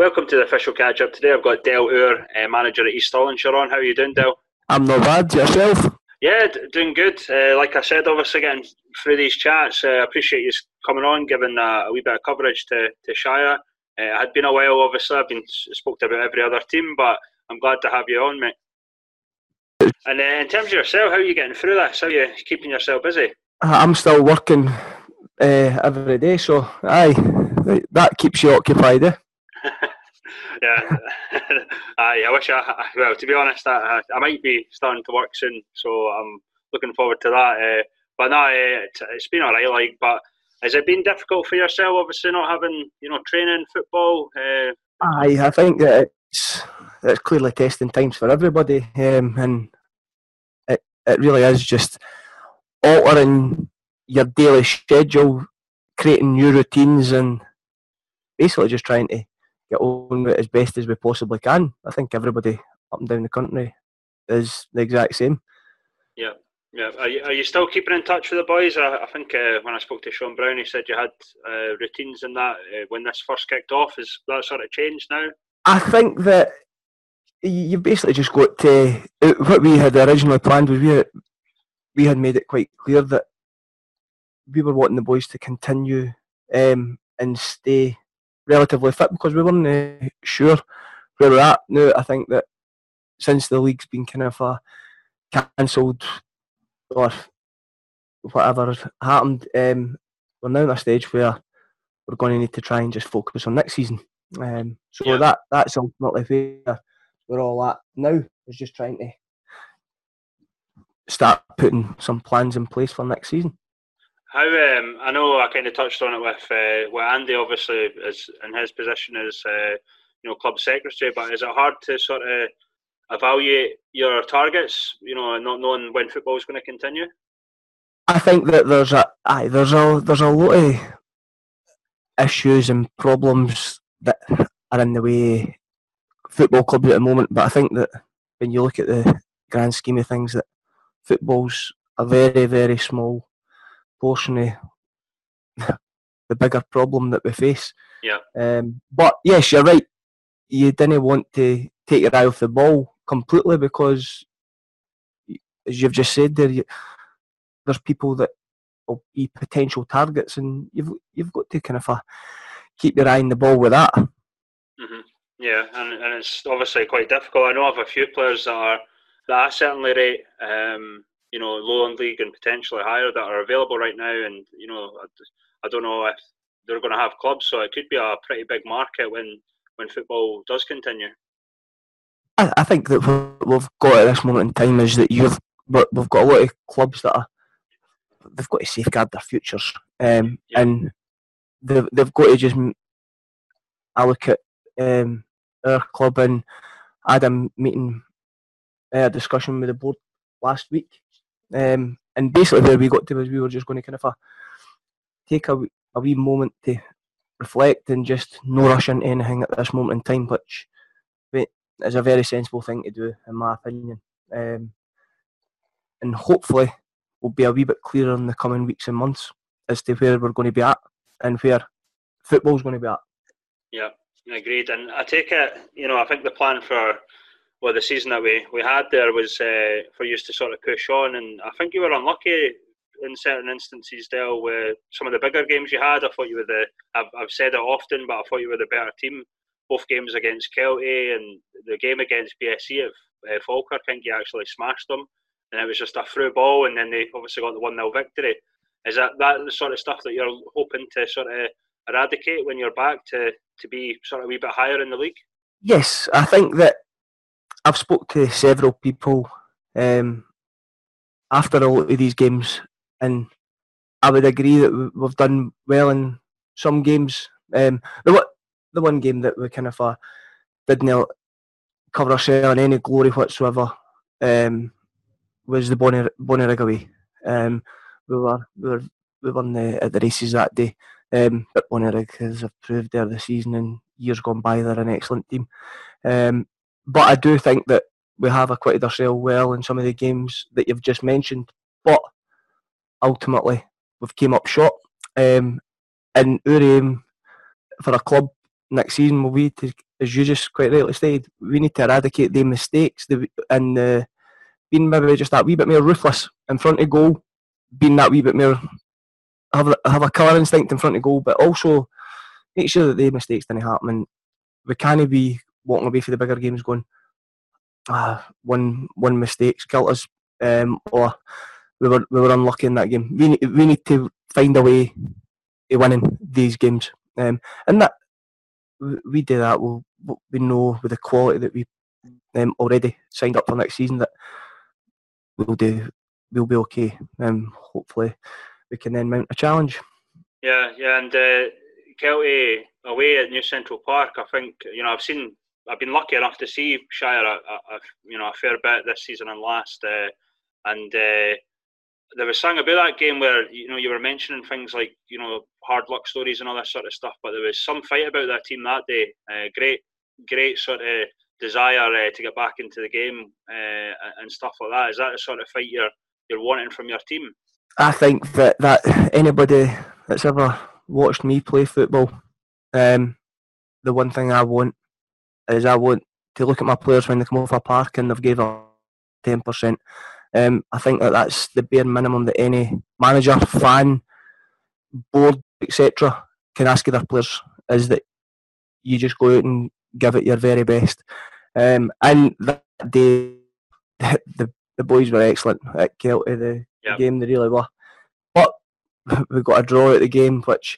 Welcome to the official catch-up. Today I've got Dale Oor, manager at East Stirlingshire on. How are you doing, Dale? I'm not bad. Yourself? Yeah, doing good. Like I said, obviously getting through these chats. I appreciate you coming on, giving a wee bit of coverage to Shire. It had been a while, obviously. I've been spoke to about every other team, but I'm glad to have you on, mate. And in terms of yourself, how are you getting through this? How are you keeping yourself busy? I'm still working every day, so aye, that keeps you occupied, eh? Yeah, I wish well, to be honest, I might be starting to work soon, so I'm looking forward to that. But no, it's been alright. But has it been difficult for yourself? Obviously, not having training football. Aye, I think that it's clearly testing times for everybody, and it really is just altering your daily schedule, creating new routines, and basically just trying to get on with it as best as we possibly can. I think everybody up and down the country is the exact same. Yeah. Are you still keeping in touch with the boys? I think when I spoke to Sean Brown, he said you had routines in that when this first kicked off. Is that sort of changed now? I think that you've basically just got to. What we had originally planned was we had made it quite clear that we were wanting the boys to continue and stay relatively fit because we weren't sure where we're at. Now, I think that since the league's been kind of cancelled or whatever happened, we're now at a stage where we're going to need to try and just focus on next season. That's ultimately where we're all at now, is just trying to start putting some plans in place for next season. How I know I kind of touched on it with Andy, obviously, is in his position as club secretary, but is it hard to sort of evaluate your targets, and not knowing when football is going to continue? I think that there's a lot of issues and problems that are in the way football clubs at the moment, but I think that when you look at the grand scheme of things, that football's a very, very small portion of the bigger problem that we face. Yeah. But yes, you're right. You didn't want to take your eye off the ball completely because, as you've just said, there's people that will be potential targets, and you've got to kind of keep your eye on the ball with that. Mm-hmm. Yeah, and it's obviously quite difficult. I know of a few players that I certainly rate, low in league and potentially higher, that are available right now, and I don't know if they're going to have clubs, so it could be a pretty big market when football does continue. I think that what we've got at this moment in time is that we've got a lot of clubs that they've got to safeguard their futures, and they've got to just. I look at our club, and I had a meeting, a discussion with the board last week, and basically where we got to was we were just going to kind of take a wee moment to reflect and just no rush into anything at this moment in time, which is a very sensible thing to do, in my opinion. And hopefully we'll be a wee bit clearer in the coming weeks and months as to where we're going to be at and where football's going to be at. Yeah, agreed. And I take it, I think the plan for the season that we had there was for you to sort of push on, and I think you were unlucky in certain instances, Dale, with some of the bigger games you had. I thought you were I've said it often, but I thought you were the better team. Both games against Kelty and the game against BSC at Falkirk, I think you actually smashed them, and it was just a through ball, and then they obviously got the 1-0 victory. Is that the sort of stuff that you're hoping to sort of eradicate when you're back to be sort of a wee bit higher in the league? Yes, I think that I've spoke to several people after a lot of these games, and I would agree that we've done well in some games. The one game that we kind of didn't cover ourselves in any glory whatsoever was the Bonnyrigg away. We were at the races that day, but Bonnyrigg has proved there this season, and years gone by they're an excellent team. But I do think that we have acquitted ourselves well in some of the games that you've just mentioned, but ultimately we've came up short. And our aim for a club next season will be to as you just quite rightly stated, we need to eradicate the mistakes and being maybe just that wee bit more ruthless in front of goal, being that wee bit more have a killer instinct in front of goal, but also make sure that the mistakes didn't happen. And we can't be walking away for the bigger games going, one mistake's killed us, or we were unlucky in that game. We need to find a way of winning these games, and that we do that. We know with the quality that we already signed up for next season that we'll be okay. Hopefully we can then mount a challenge. Yeah, and Kelty away at New Central Park. I think I've been lucky enough to see Shire a fair bit this season and last, and there was something about that game where you were mentioning things like hard luck stories and all this sort of stuff, but there was some fight about that team that day. Great sort of desire to get back into the game and stuff like that. Is that the sort of fight you're wanting from your team? I think that anybody that's ever watched me play football, the one thing I want to look at my players when they come off a park and they've gave up 10%. I think that's the bare minimum that any manager, fan, board, etc. can ask of their players, is that you just go out and give it your very best. And that day, the boys were excellent at Kelty. The game, they really were. But we got a draw at the game, which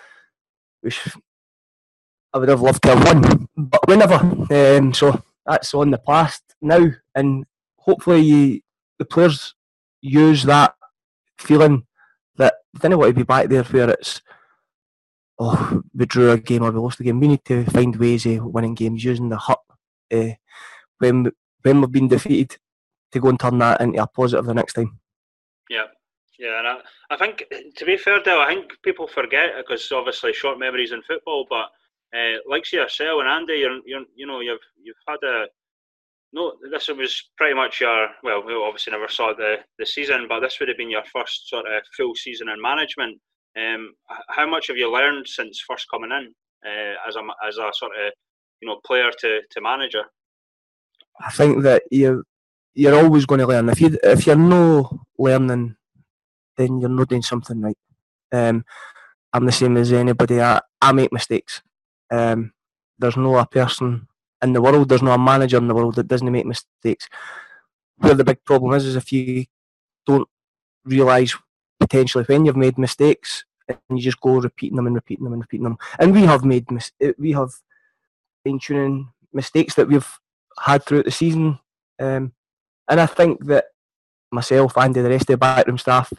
I would have loved to have won, but we never. So that's on the past now, and hopefully the players use that feeling that they don't want to be back there where it's, we drew a game or we lost a game. We need to find ways of winning games using the hurt when we've been defeated to go and turn that into a positive the next time. Yeah, and I think, to be fair, Dale, I think people forget, because obviously short memories in football, but like yourself and Andy, you've had this was pretty much your, well, we obviously never saw the season, but this would have been your first sort of full season in management. How much have you learned since first coming in as a sort of player to manager? I think that you're always going to learn. If you're no learning, then you're not doing something right. I'm the same as anybody. I make mistakes. There's no a person in the world, there's no a manager in the world that doesn't make mistakes. Where the big problem is if you don't realise potentially when you've made mistakes and you just go repeating them. And we have fine-tuning mistakes that we've had throughout the season. And I think that myself and the rest of the backroom staff,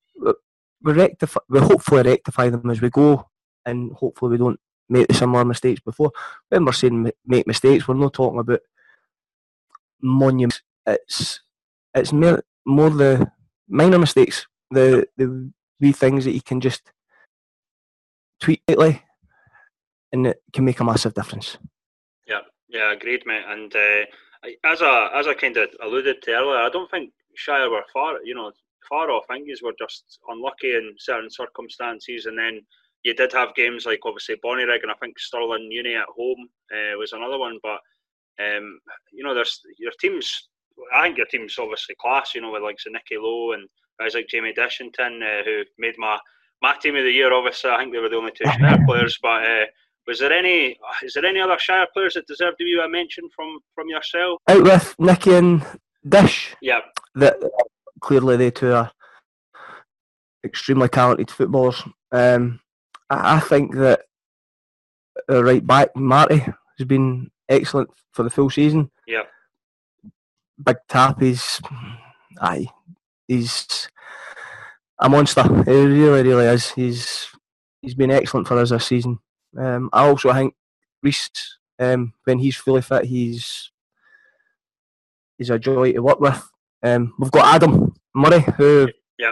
we hopefully rectify them as we go, and hopefully we don't make the similar mistakes before. When we're saying make mistakes, we're not talking about monuments. It's more the minor mistakes, the wee things that you can just tweak lightly, and it can make a massive difference. Yeah, agreed, mate. And as I kind of alluded to earlier, I don't think Shire were far off. I think you were just unlucky in certain circumstances, and then you did have games like obviously Bonnyrigg, and I think Stirling Uni at home was another one. But there's your teams. I think your team's obviously class. With like Nicky Lowe and guys like Jamie Dishington, who made my team of the year. Obviously, I think they were the only two Shire players. But is there any other Shire players that deserve to be mentioned from yourself? Out with Nicky and Dish. Yeah. That clearly they two are extremely talented footballers. I think that right back Marty has been excellent for the full season. Yeah. Big Tap he's a monster. He really is. He's been excellent for us this season. I also think Reece, when he's fully fit, he's a joy to work with. We've got Adam Murray, who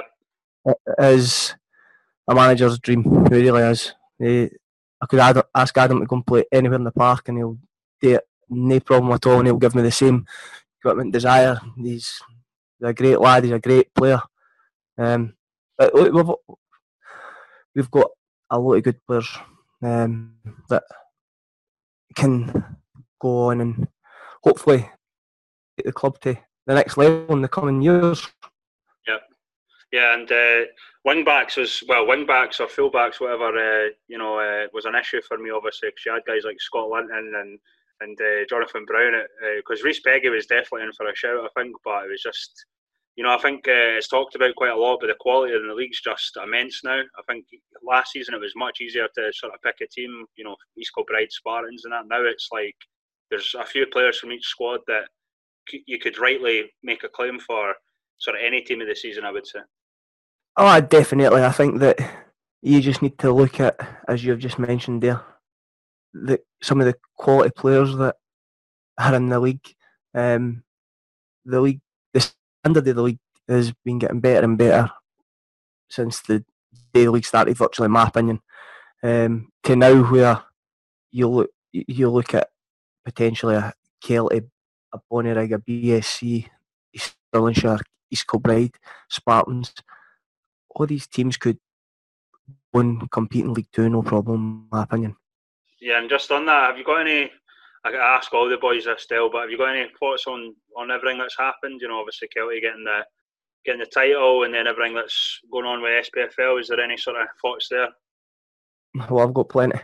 is a manager's dream. He really is. I could ask Adam to go and play anywhere in the park, and he'll do it, no problem at all, and he'll give me the same commitment, desire. He's a great lad. He's a great player. But look, we've got a lot of good players that can go on and hopefully take the club to the next level in the coming years. Yep. Yeah, and wing-backs or full-backs, whatever, was an issue for me, obviously, because you had guys like Scott Linton and Jonathan Brown, because Rhys Beggy was definitely in for a shout, I think, but it was just, I think it's talked about quite a lot, but the quality in the league's just immense now. I think last season it was much easier to sort of pick a team, East Kilbride, Spartans and that. Now it's like there's a few players from each squad that you could rightly make a claim for sort of any team of the season, I would say. Oh, definitely. I think that you just need to look at, as you've just mentioned there, some of the quality players that are in the league. The standard of the league has been getting better and better since the day the league started, virtually, in my opinion. To now where you look at potentially a Kelty, a Bonnyrigg, a BSC, East Stirlingshire, East Kilbride, Spartans. All these teams could go and compete in League 2, no problem, in my opinion. Yeah, and just on that, have you got any, I ask all the boys this still, but have you got any thoughts on everything that's happened? Obviously Kelty getting the title and then everything that's going on with SPFL. Is there any sort of thoughts there? Well, I've got plenty.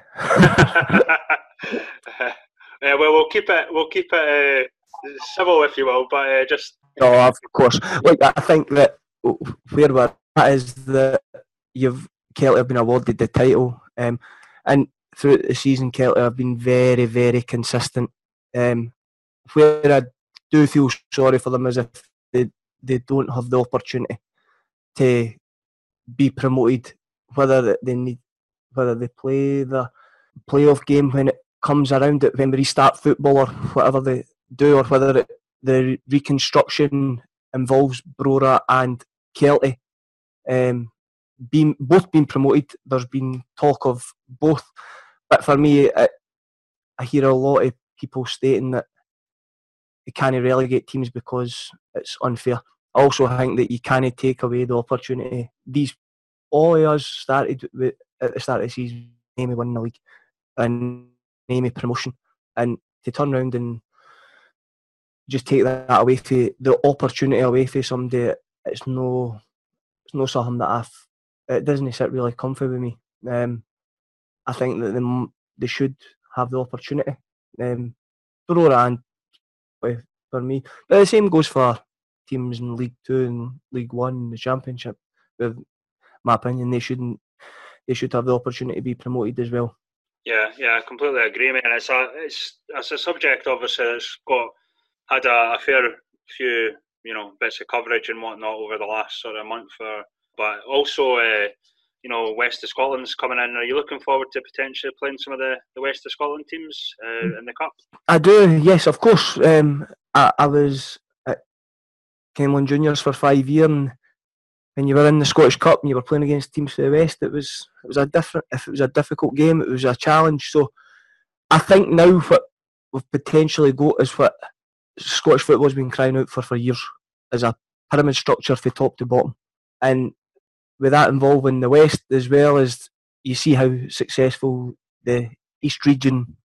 Well, we'll keep it civil, if you will, but just... No, of course. Look, I think that where we're at is that Kelty have been awarded the title, and throughout the season Kelty have been very, very consistent. Where I do feel sorry for them is if they don't have the opportunity to be promoted, whether they play the playoff game when it comes around, when we restart football or whatever they do, or whether the reconstruction involves Brora and Kelty both being promoted. There's been talk of both, but for me, I hear a lot of people stating that you can't relegate teams because it's unfair. I also think that you can't take away the opportunity. All of us started at the start of the season, namely winning the league and namely promotion, and to turn around and just take that away for the opportunity away for somebody, it's no something that it doesn't sit really comfy with me. I think that they should have the opportunity. Brora and for me, but the same goes for teams in League 2 and League 1, the Championship. With my opinion, they should have the opportunity to be promoted as well. Yeah, I completely agree, mate. And it's a subject, obviously, that's had a fair few bits of coverage and whatnot over the last sort of month. But also, West of Scotland's coming in. Are you looking forward to potentially playing some of the West of Scotland teams in the Cup? I do, yes, of course. I was at Kenmon Juniors for 5 years, and when you were in the Scottish Cup and you were playing against teams from the West, it was a difficult game. It was a challenge. So I think now what we've potentially got is what Scottish football has been crying out for years, is a pyramid structure from top to bottom, and with that involving the West as well, as you see how successful the East region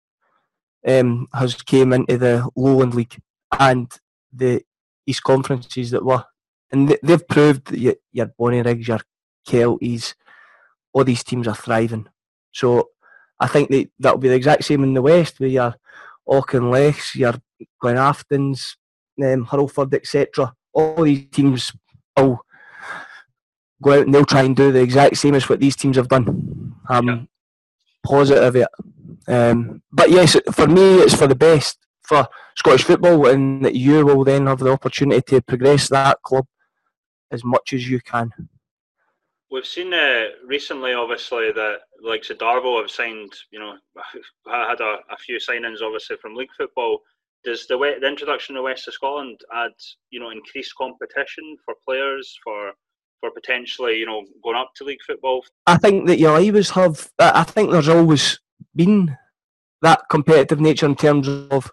has came into the Lowland League and the East Conferences that were, and they've proved that your Bonnyriggs, your Kelties, all these teams are thriving. So I think that'll be the exact same in the West with your Auchinlechs, your Glenaftons, Hurlford, etc. All these teams will go out and they'll try and do the exact same as what these teams have done. I'm positive of it. But yes, for me, it's for the best for Scottish football, and that you will then have the opportunity to progress that club as much as you can. We've seen recently, obviously, that the likes of Darvel have signed, had a few signings, obviously, from league football. Does the introduction of West of Scotland add, increased competition for players, for potentially, going up to league football? I think that you'll always have, I think there's always been that competitive nature in terms of,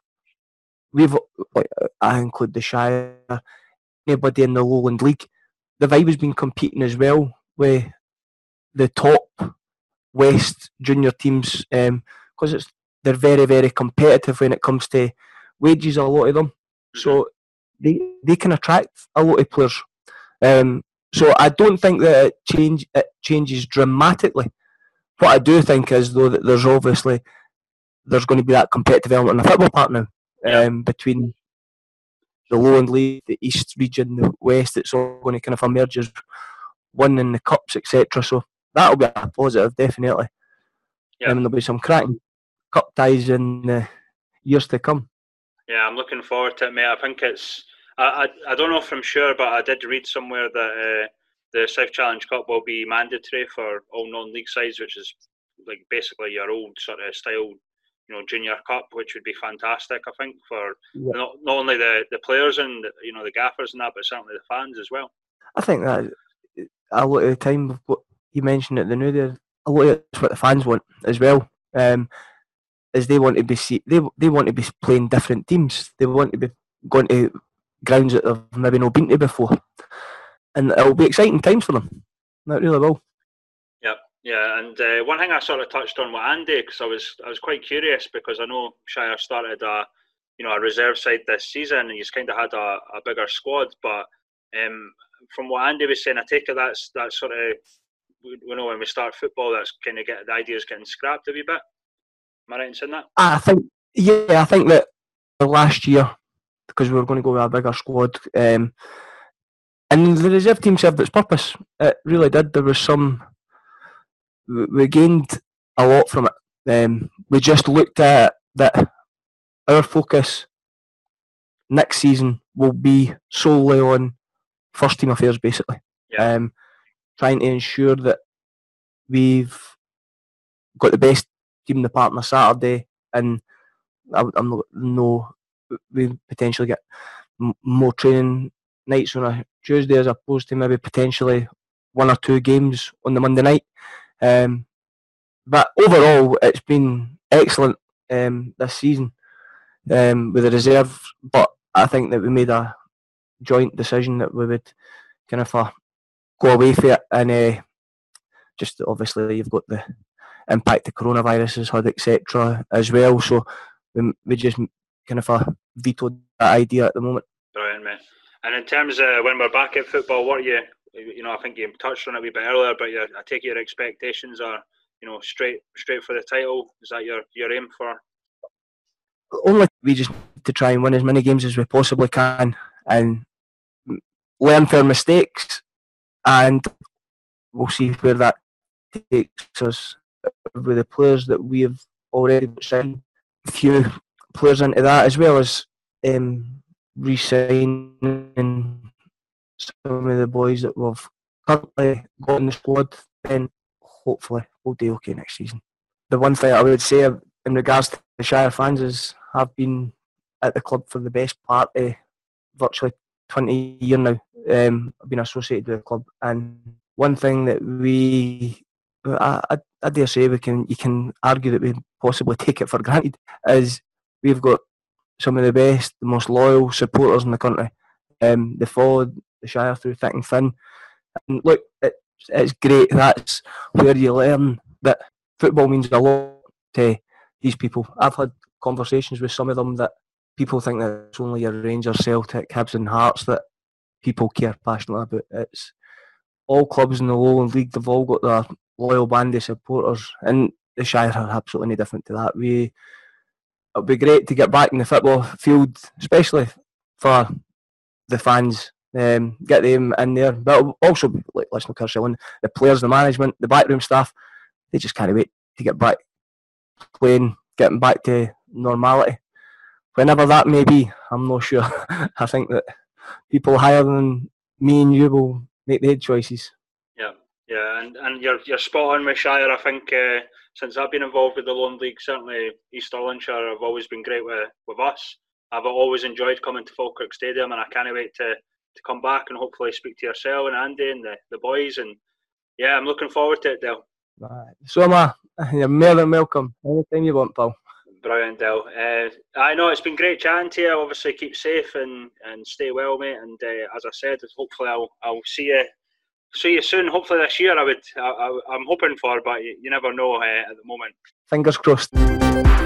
I include the Shire, anybody in the Lowland League, they've always been competing as well with the top West junior teams, because they're very, very competitive when it comes to wages, a lot of them. So they can attract a lot of players. So I don't think that it changes dramatically. What I do think is, though, that there's going to be that competitive element in the football part now, between the Lowland League, the East region, the West. It's all going to kind of emerge as winning the cups, etc. So that'll be a positive, definitely. And there'll be some cracking cup ties in the years to come. Yeah, I'm looking forward to it, mate. I think it's... I don't know if I'm sure, but I did read somewhere that the South Challenge Cup will be mandatory for all non-league sides, which is like basically your old sort of style, junior cup, which would be fantastic, I think, for not only the players and the gaffers and that, but certainly the fans as well. I think that a lot of the time, what you mentioned at the new there, a lot of it's what the fans want as well. Is they want to be they want to be playing different teams. They want to be going to grounds that they've maybe not been to before, and it'll be exciting times for them. It really will. Yeah, and one thing I sort of touched on with Andy, because I was quite curious, because I know Shire started a reserve side this season, and he's kind of had a bigger squad. But from what Andy was saying, I take it that's sort of, when we start football, that's kind of the idea is getting scrapped a wee bit. Am I right in saying that? I think that last year, because we were going to go with a bigger squad, and the reserve team served its purpose. It really did. There was we gained a lot from it. We just looked at that our focus next season will be solely on first team affairs, basically. Trying to ensure that we've got the best team in the park on a Saturday, and we potentially get more training nights on a Tuesday as opposed to maybe potentially one or two games on the Monday night. But overall, it's been excellent this season with the reserve. But I think that we made a joint decision that we would kind of go away from it, and just obviously you've got the impact the coronavirus has had, etc. as well. So we just kind of vetoed that idea at the moment. Brilliant, mate. And in terms of when we're back at football, what are you? I think you touched on it a wee bit earlier, but I take your expectations are, straight for the title. Is that your aim for? Only we just need to try and win as many games as we possibly can, and learn from mistakes, and we'll see where that takes us with the players that we have already signed. A few players into that, as well as re-signing some of the boys that we've currently got in the squad. Then hopefully we'll do okay next season. The one thing I would say in regards to the Shire fans is I've been at the club for the best part of virtually 20 years now. I've been associated with the club, and one thing that I dare say you can argue that we possibly take it for granted is we've got some of the best, the most loyal supporters in the country. They follow the Shire through thick and thin. And look, it's great. That's where you learn that football means a lot to these people. I've had conversations with some of them that people think that it's only your Rangers, Celtic, Hibs and Hearts that people care passionately about. It's all clubs in the Lowland League. They've all got their loyal band of supporters, and the Shire are absolutely no different to that. It'll be great to get back in the football field, especially for the fans. Get them in there, but it'll also be like Listener Kirshillen, the players, the management, the backroom staff. They just can't wait to get back playing, getting back to normality. Whenever that may be, I'm not sure. I think that people higher than me and you will make their choices. Yeah, and you're spot on with Shire. I think since I've been involved with the Lowland League, certainly East Stirlingshire have always been great with us. I've always enjoyed coming to Falkirk Stadium, and I can't wait to come back and hopefully speak to yourself and Andy and the boys. And yeah, I'm looking forward to it, Dale. Right. So am I. You're more than welcome. Anytime you want, pal. Brilliant, Dale. I know it's been great chatting to you. Obviously, keep safe and stay well, mate. And as I said, hopefully I'll see you soon. Hopefully this year. I'm hoping for, but you never know at the moment. Fingers crossed.